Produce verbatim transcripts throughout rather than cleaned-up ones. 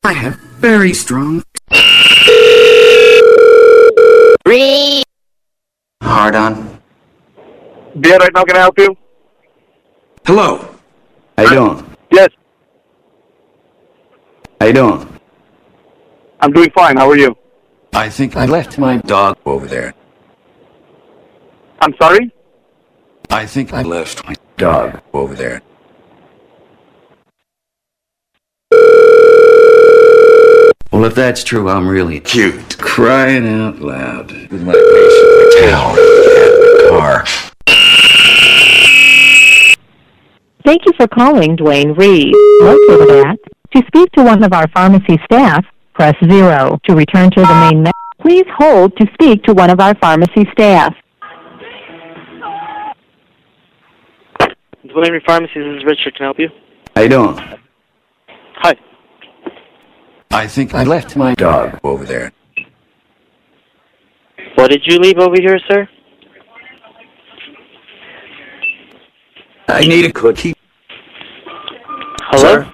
I have very strong... Hard on. Yeah, right now, can I help you? Hello. How you doing? Yes, How you doing? I'm doing fine. How are you? I think I left my dog over there. I'm sorry? I think I left my dog over there. Well, if that's true, I'm really cute. Crying out loud. With my patient towel in the car. Thank you for calling Dwayne Reed. Located at. To speak to one of our pharmacy staff, press zero. To return to the main menu, please hold to speak to one of our pharmacy staff. Dwayne Reed Pharmacy, this is Richard. Can I help you? How you doing? Hi. I think I left my dog over there. What did you leave over here, sir? I need a cookie. Hello? Sir?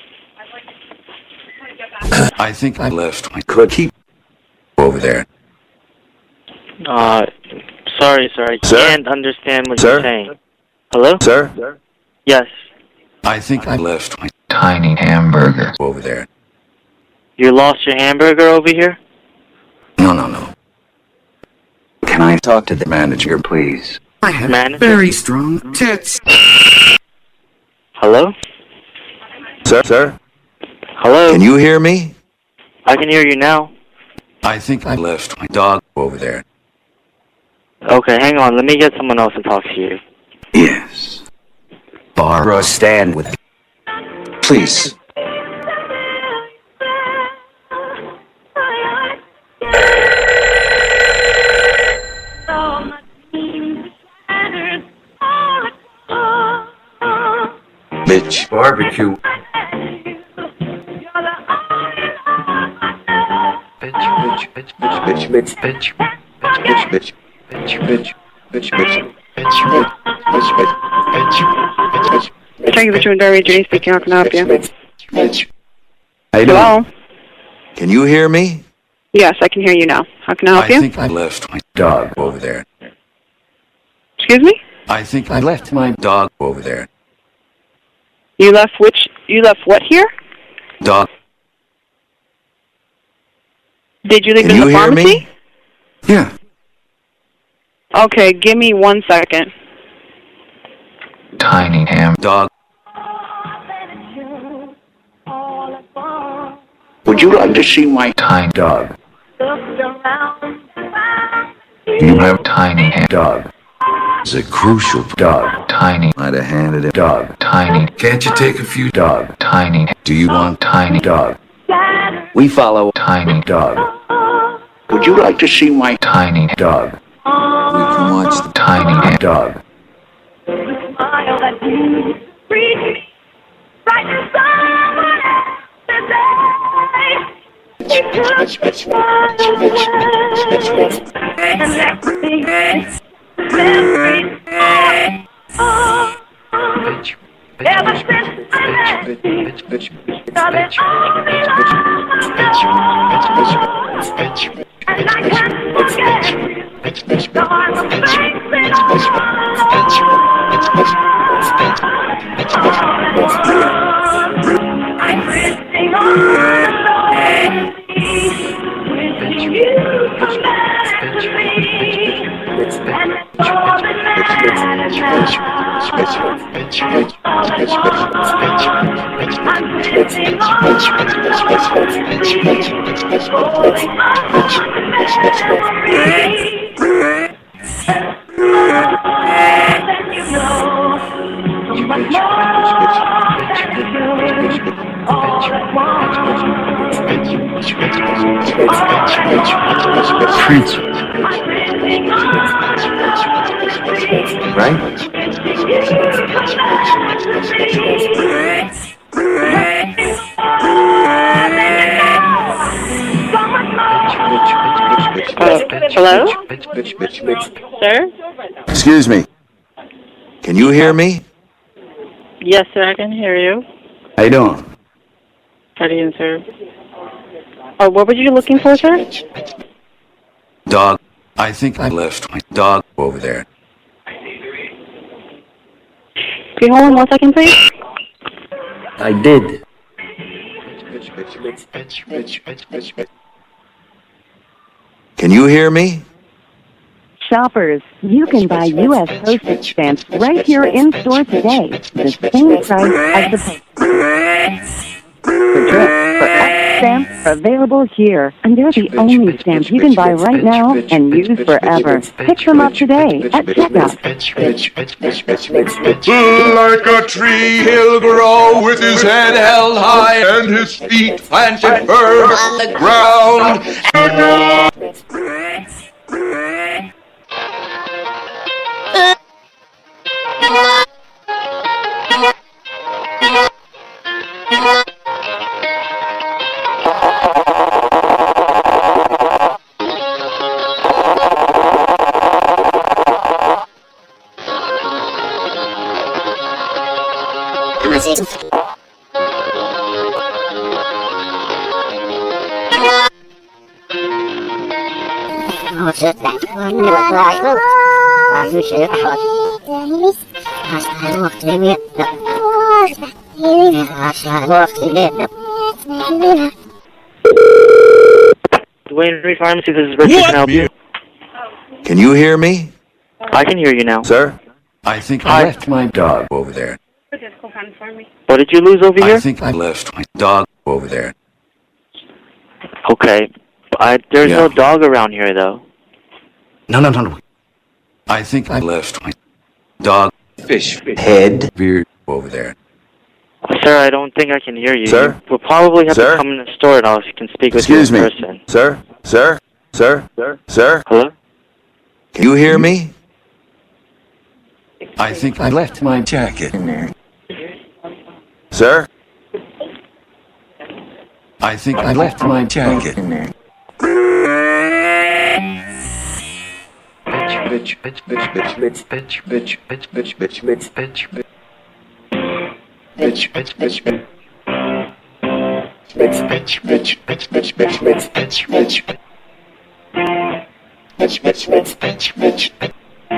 I think I left my cookie over there. Uh, sorry, sir. I Sir? can't understand what Sir? you're saying. Hello? Sir? Yes. I think I left my tiny hamburger over there. You lost your hamburger over here? No, no, no. Can I talk to the manager, please? I have Manager? very strong tits. Hello? Sir? Sir? Hello? Can you hear me? I can hear you now. I think I left my dog over there. Okay, hang on. Let me get someone else to talk to you. Yes. Barbara, stand with me. Please. Bitch. Barbecue. Bitch, bitch, bitch, bitch, bitch, bitch, bitch, bitch, bitch, bitch, bitch, bitch, bitch, bitch, bitch, bitch, bitch. Thank you for tuning in. Jenny speaking. How can I help you? Bitch. How you doing? Hello? Can you hear me? Yes, I can hear you now. How can I help I you? think I left my dog over there. Excuse me? I think I left my dog over there. You left which? You left what here? Dog. Did you leave Can it in you the hear pharmacy? me? Yeah. Okay, give me one second. Tiny ham dog. Would you like to see my tiny dog? You have tiny ham dog. It's a crucial dog. Tiny. I'd have handed it dog. Tiny. Can't you take a few dog? Tiny. Do you want tiny dog? We follow tiny dog. Would you like to see my tiny dog? We can watch the tiny dog. Prince. Right? Uh, hello? Sir? Excuse me. Can you hear me? Yes, sir, I can hear you. How you doing? Ready and serve. Oh, what were you looking for, sir? Dog. I think I left my dog over there. Can you hold on one second, please? I did. Can you hear me? Shoppers, you can buy U S postage stamps right here in store today. The same price as the stamps are available here, and they're the only stamps you can buy right now and use forever. Pick them up today at checkout. Like a tree he'll grow with his head held high and his feet planted firm on the ground. Dwayne Reed Pharmacy, this is Richard. Can I help you? Can you hear me? I can hear you now. Sir? I think I left my dog over there. What did you lose over here? I think I left my dog over there. Okay. I, there's Yeah. no dog around here, though. No, no, no, no. I think I left my dog fish head beard over there. Sir, I don't think I can hear you. Sir? We'll probably have Sir? to come in the store now if you can speak with Excuse you me. in person. Sir? Sir? Sir? Sir? Sir? Hello? Can you hear me? I think I left my jacket in there. Sir? I think I left my jacket in there. Bitch, bitch, bitch, bitch, bitch, bitch, bitch, bitch, bitch, bitch, bitch, bitch, bitch. Bitch, bitch, bitch, bitch. Bitch, bitch, bitch, bitch, bitch, bitch, bitch, bitch, bitch. Bitch, bitch, bitch, bitch, bitch, bitch.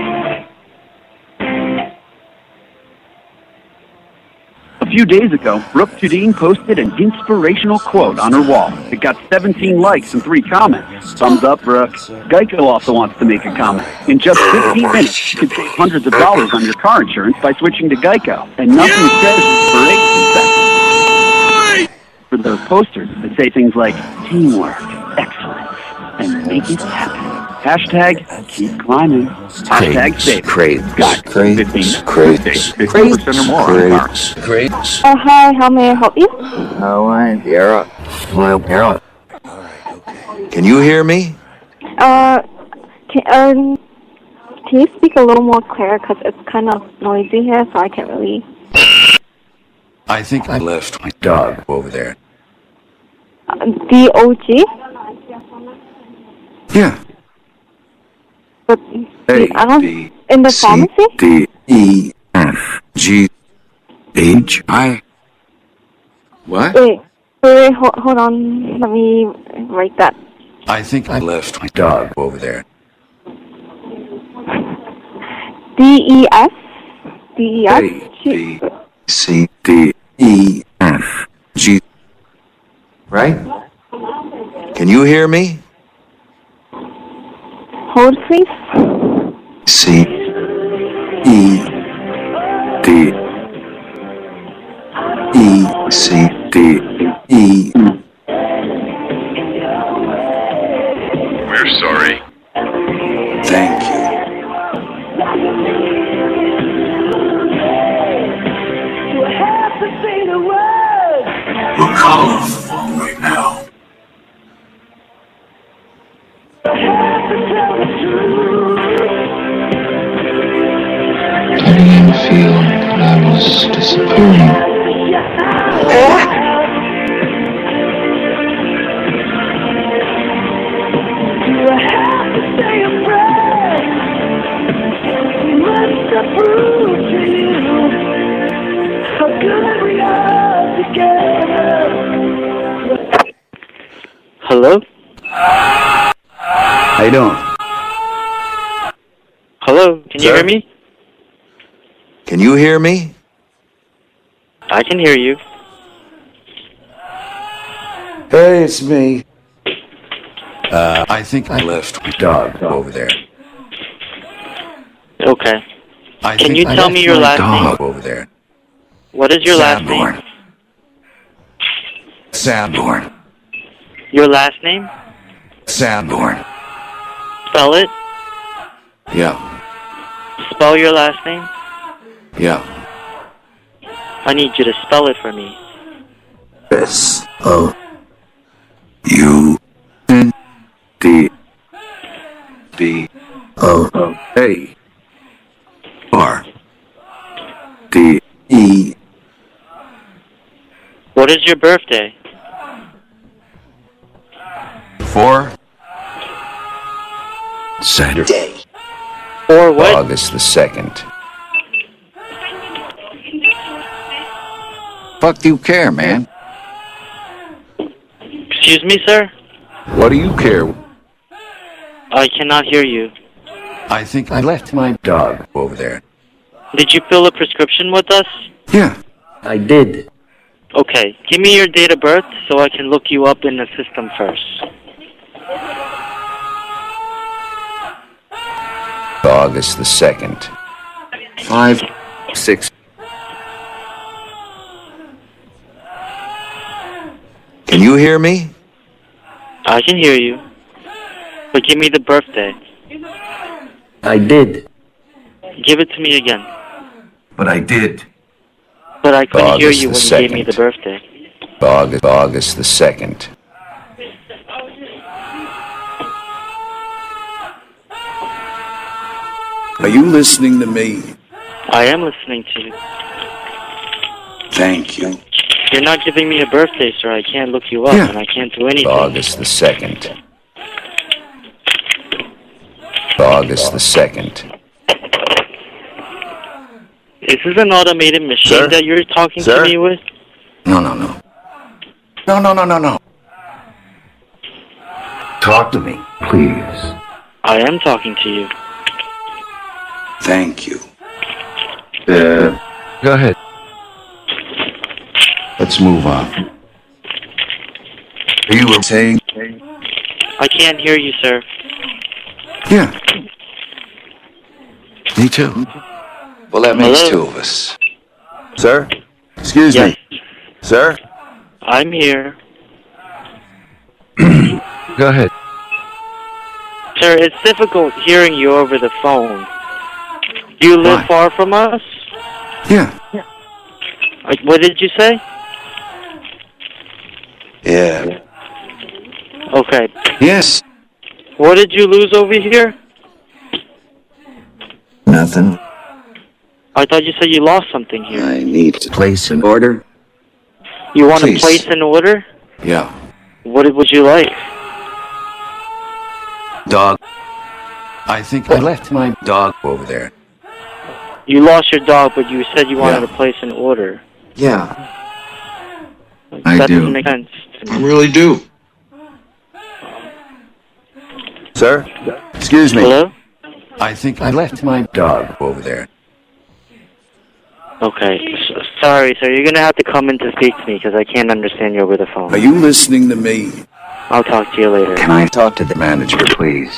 A few days ago, Brooke Tudine posted an inspirational quote on her wall. It got seventeen likes and three comments. Thumbs up, Brooke. Geico also wants to make a comment. In just fifteen minutes, you could save hundreds of dollars on your car insurance by switching to Geico. And nothing says inspiration for those posters that say things like teamwork, excellence, and make it happen. Hashtag keep climbing. Hashtag save. Crates. Got Crates. fifteen. Crates. fifteen percent or more on car. Crates. Crates. Oh, hi. How may I help you? How are you? You're Well, you're Can you hear me? Uh, can, um, can you speak a little more clear? Because it's kind of noisy here, so I can't really... I think I left my dog over there. Uh, D O G? Yeah. But A, I don't... B, In the C, pharmacy? D, E, F, G, H, I. What? Wait, wait, wait, hold, hold on. Let me write that. I think I left my dog over there. D E S? D E S? A, B, C, D, E, F, G. Right? Can you hear me? Hold, please. C, E, D, E, C, D, E. We're sorry. Thank you. We're calling on the phone right now. I began to feel that I was disappearing. You Hello? How you doing? Hello? Can you Sir? hear me? Can you hear me? I can hear you. Hey, it's me. Uh, I think I left my dog over there. Okay. I Can think you I tell left me your my last dog name? over there. What is your last Sanborn. name? Sanborn. Your last name? Sanborn. Spell it. Yeah. Spell your last name. Yeah. I need you to spell it for me. S O U N D B O A R D E. What is your birthday? For Saturday. Or what? August the second. Fuck do you care, man? Excuse me, sir? What do you care? I cannot hear you. I think I left my dog over there. Did you fill a prescription with us? Yeah. I did. Okay, give me your date of birth so I can look you up in the system first. August the second. Five, six. Can you hear me? I can hear you. But give me the birthday. I did. Give it to me again. But I did. But I couldn't hear August you the when you gave me second. the birthday. August, August the second. Are you listening to me? I am listening to you. Thank you. You're not giving me a birthday, sir. I can't look you up, Yeah. and I can't do anything. August the second. August the second. Is this an automated machine Sir? that you're talking Sir? to me with? No, no, no. No, no, no, no, no. Talk to me, please. I am talking to you. Thank you. Uh, go ahead. Let's move on. You were saying? I can't hear you, sir. Yeah. Me too. Well, that makes Hello? two of us. Sir? Excuse Yes. me. Sir? I'm here. Go ahead. Sir, it's difficult hearing you over the phone. Do you live Why? far from us? Yeah. Like, what did you say? Yeah. Okay. Yes. What did you lose over here? Nothing. I thought you said you lost something here. I need to place an order. You want to Please. place an order? Yeah. What would you like? Dog. I think I left my dog over there. You lost your dog, but you said you wanted Yeah. to place an order. Yeah. I that do. doesn't make sense to me. I really do. Sir? Excuse me. Hello? I think I left my dog over there. Okay. S- sorry, sir. You're going to have to come in to speak to me because I can't understand you over the phone. Are you listening to me? I'll talk to you later. Can I talk to the manager, please?